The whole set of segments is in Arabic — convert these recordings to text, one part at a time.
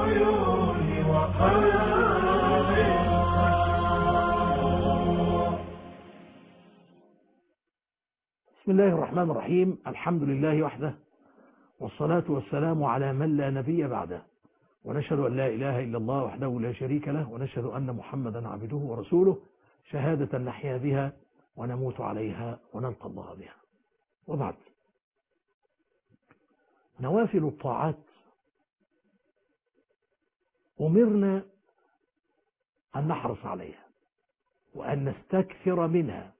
العيون وقلب الخشوع. بسم الله الرحمن الرحيم. الحمد لله وحده، والصلاة والسلام على من لا نبي بعده، ونشهد أن لا إله إلا الله وحده لا شريك له، ونشهد أن محمدا عبده ورسوله، شهادة نحيا بها ونموت عليها ونلقى الله بها. وبعد، نوافل الطاعات أمرنا أن نحرص عليها وأن نستكثر منها،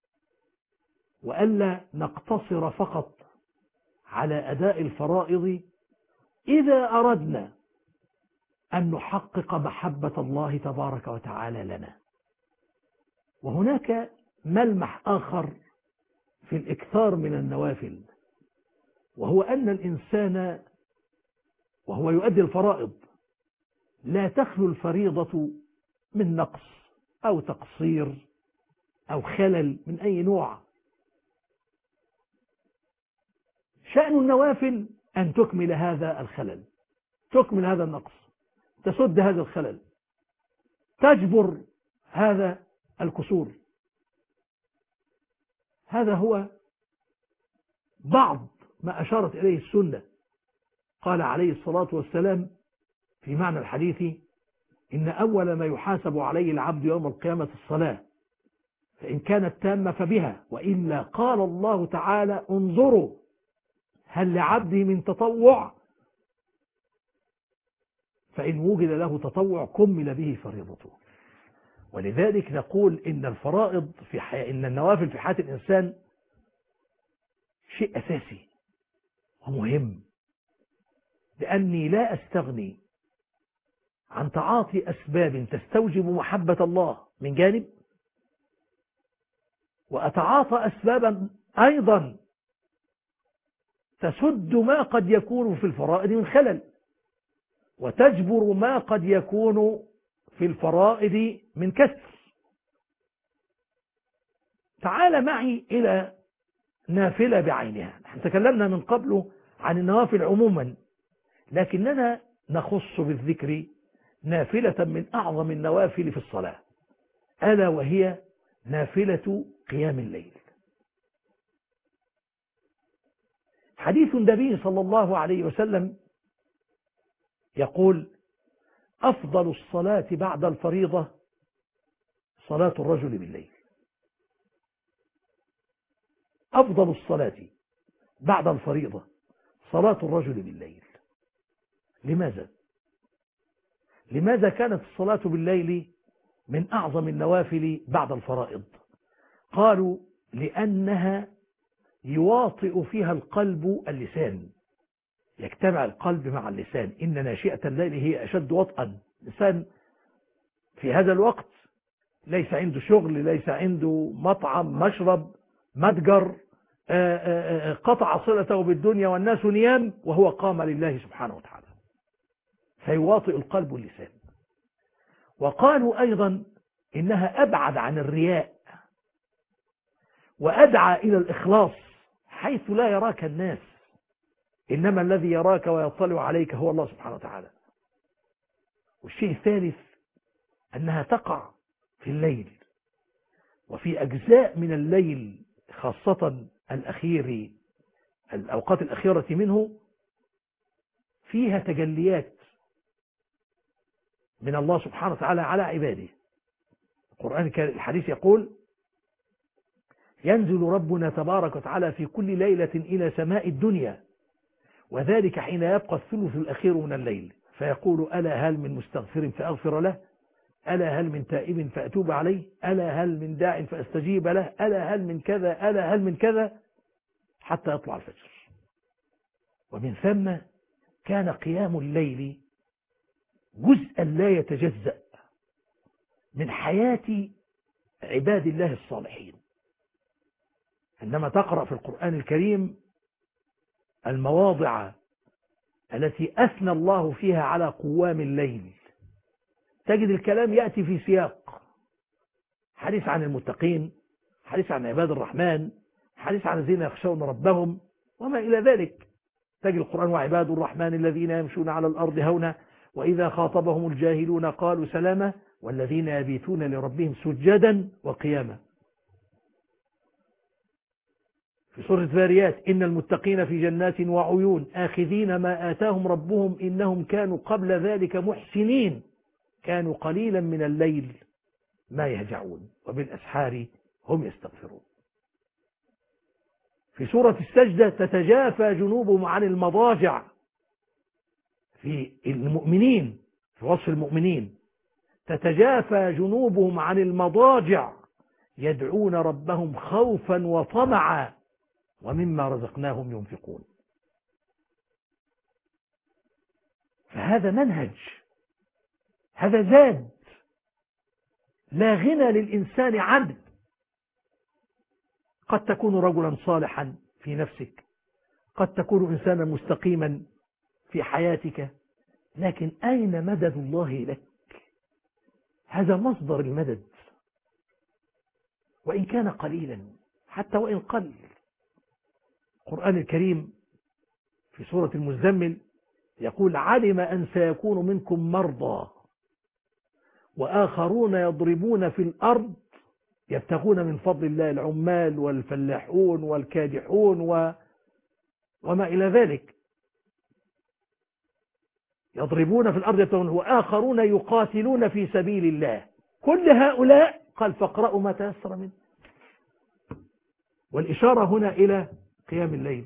وألا نقتصر فقط على أداء الفرائض إذا أردنا أن نحقق محبة الله تبارك وتعالى لنا. وهناك ملمح آخر في الإكثار من النوافل، وهو أن الإنسان وهو يؤدي الفرائض لا تخلو الفريضة من نقص أو تقصير أو خلل من أي نوع. شأن النوافل أن تكمل هذا الخلل، تكمل هذا النقص، تسد هذا الخلل، تجبر هذا الكسور. هذا هو بعض ما أشارت إليه السنة. قال عليه الصلاة والسلام في معنى الحديث: إن أول ما يحاسب عليه العبد يوم القيامة الصلاة، فإن كانت تامة فبها، وإلا قال الله تعالى: انظروا هل لعبدي من تطوع، فإن وجد له تطوع كمل به فريضته. ولذلك نقول إن الفرائض إن النوافل في حياة الإنسان شيء أساسي ومهم، لأني لا أستغني عن تعاطي أسباب تستوجب محبة الله من جانب، وأتعاطى أسبابا أيضا تسد ما قد يكون في الفرائض من خلل، وتجبر ما قد يكون في الفرائض من كسر. تعال معي إلى نافلة بعينها. نحن تكلمنا من قبل عن النوافل عموما، لكننا نخص بالذكر نافلة من أعظم النوافل في الصلاة، ألا وهي نافلة قيام الليل. حديث النبي صلى الله عليه وسلم يقول: أفضل الصلاة بعد الفريضة صلاة الرجل بالليل. أفضل الصلاة بعد الفريضة صلاة الرجل بالليل. لماذا كانت الصلاة بالليل من أعظم النوافل بعد الفرائض؟ قالوا: لأنها يواطئ فيها القلب اللسان، يجتمع القلب مع اللسان. إن ناشئة الليل هي أشد وطئا. الإنسان في هذا الوقت ليس عنده شغل، ليس عنده مطعم، مشرب، متجر، قطع صلته بالدنيا والناس نيام، وهو قام لله سبحانه وتعالى، فيواطئ القلب واللسان. وقالوا أيضا إنها أبعد عن الرياء، وأدعى إلى الإخلاص، حيث لا يراك الناس، إنما الذي يراك ويطلع عليك هو الله سبحانه وتعالى. والشيء الثالث أنها تقع في الليل، وفي أجزاء من الليل، خاصة الأخير، الأوقات الأخيرة منه، فيها تجليات من الله سبحانه وتعالى على عباده. القرآن الحديث يقول: ينزل ربنا تبارك وتعالى في كل ليلة إلى سماء الدنيا، وذلك حين يبقى الثلث الأخير من الليل، فيقول: ألا هل من مستغفر فأغفر له، ألا هل من تائب فأتوب عليه، ألا هل من داع فأستجيب له، ألا هل من كذا، ألا هل من كذا، حتى يطلع الفجر. ومن ثم كان قيام الليل جزءا لا يتجزأ من حياة عباد الله الصالحين. عندما تقرأ في القرآن الكريم المواضع التي أثنى الله فيها على قوام الليل، تجد الكلام يأتي في سياق حديث عن المتقين، حديث عن عباد الرحمن، حديث عن الذين يخشون ربهم وما إلى ذلك. تجد القرآن: وعباد الرحمن الذين يمشون على الأرض هونا وإذا خاطبهم الجاهلون قالوا سلاما والذين يبيتون لربهم سجدا وقياما. في سورة الذاريات إن المتقين في جنات وعيون آخذين ما آتاهم ربهم إنهم كانوا قبل ذلك محسنين كانوا قليلا من الليل ما يهجعون وبالأسحار هم يستغفرون. في سورة السجدة تتجافى جنوبهم عن المضاجع في المؤمنين، في وصف المؤمنين تتجافى جنوبهم عن المضاجع يدعون ربهم خوفا وطمعا ومما رزقناهم ينفقون. فهذا منهج، هذا زاد لا غنى للإنسان عنه. قد تكون رجلا صالحا في نفسك، قد تكون إنسانا مستقيما في حياتك، لكن أين مدد الله لك؟ هذا مصدر المدد وإن كان قليلا، حتى وإن قل. القرآن الكريم في سورة المزمل يقول علم أن سيكون منكم مرضى وآخرون يضربون في الأرض يبتغون من فضل الله، العمال والفلاحون والكادحون وما إلى ذلك، يضربون في الأرض يبتغون، وآخرون يقاتلون في سبيل الله. كل هؤلاء قال فاقرأوا ما تيسر منه. والإشارة هنا إلى قيام الليل،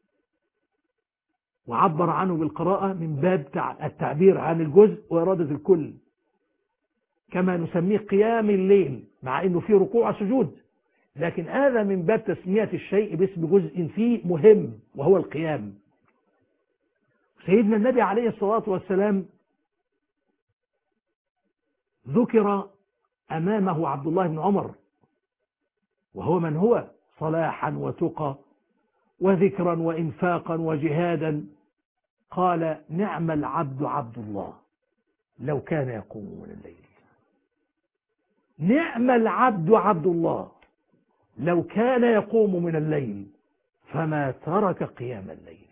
وعبر عنه بالقراءة من باب التعبير عن الجزء وإرادة الكل، كما نسميه قيام الليل مع أنه فيه ركوع وسجود، لكن هذا من باب تسمية الشيء باسم جزء فيه مهم وهو القيام. سيدنا النبي عليه الصلاة والسلام ذكر أمامه عبد الله بن عمر، وهو من هو صلاحا وتقى وذكرا وإنفاقا وجهادا، قال نعم العبد عبد الله لو كان يقوم من الليل. نعم العبد عبد الله لو كان يقوم من الليل فما ترك قيام الليل،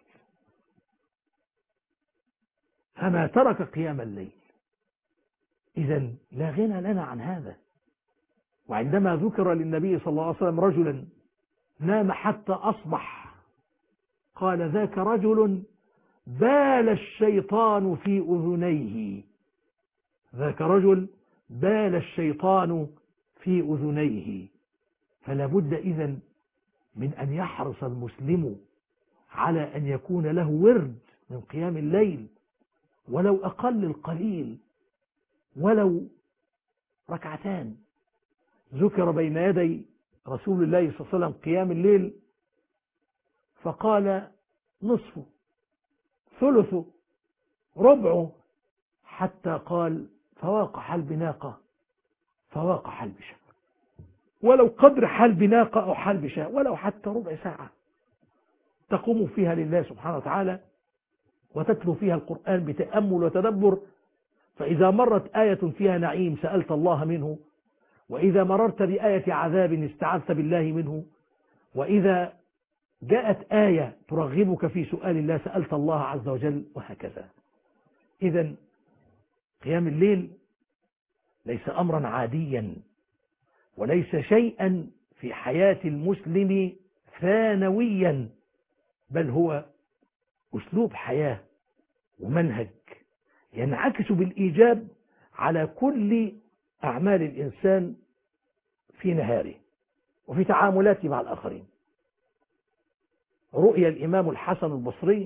فما ترك قيام الليل. إذن لا غنى لنا عن هذا. وعندما ذكر للنبي صلى الله عليه وسلم رجلا نام حتى أصبح قال ذاك رجل بال الشيطان في أذنيه، ذاك رجل بال الشيطان في أذنيه. فلا بد إذن من أن يحرص المسلم على أن يكون له ورد من قيام الليل، ولو أقل القليل، ولو ركعتان. ذكر بين يدي رسول الله صلى الله عليه وسلم قيام الليل فقال نصفه، ثلثه، ربعه، حتى قال فواق حلب ناقة، فواق حلب شاة، ولو قدر حلب ناقة أو حلب شاة، ولو حتى ربع ساعة تقوم فيها لله سبحانه وتعالى وتتلو فيها القرآن بتأمل وتدبر. فإذا مرت آية فيها نعيم سألت الله منه، وإذا مررت بآية عذاب استعذت بالله منه، وإذا جاءت آية ترغبك في سؤال الله سألت الله عز وجل، وهكذا. إذن قيام الليل ليس أمرا عاديا، وليس شيئا في حياة المسلم ثانويا، بل هو أسلوب حياة ومنهج ينعكس بالإيجاب على كل أعمال الإنسان في نهاره وفي تعاملاته مع الآخرين. رؤيا الإمام الحسن البصري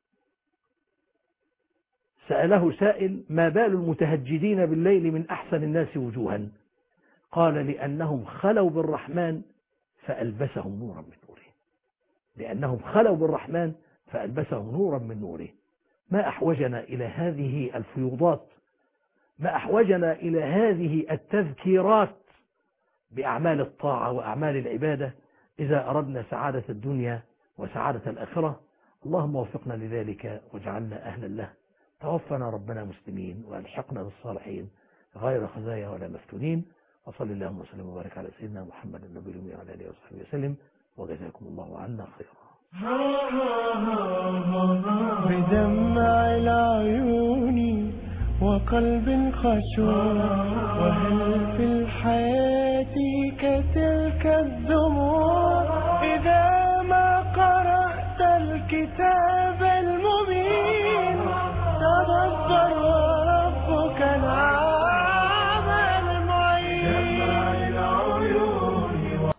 سأله سائل ما بال المتهجدين بالليل من أحسن الناس وجوها؟ قال لأنهم خلوا بالرحمن فألبسهم نورا من نوره، لأنهم خلوا بالرحمن فألبسهم نورا من نوره. ما أحوجنا إلى هذه الفيوضات، ما أحوجنا إلى هذه التذكيرات بأعمال الطاعة وأعمال العبادة إذا أردنا سعادة الدنيا وسعادة الآخرة. اللهم وفقنا لذلك واجعلنا أهلا له. توفنا ربنا مسلمين وألحقنا بالصالحين غير خزايا ولا مفتونين. وصلى اللهم وسلم وبارك على سيدنا محمد النبي الأمي وعلى آله وصحبه وسلم، وجزاكم الله عنا خيرا. بدمع العيون قلب خشوع. وهل في الحياة كتلك الدموع إذا ما قرأت الكتاب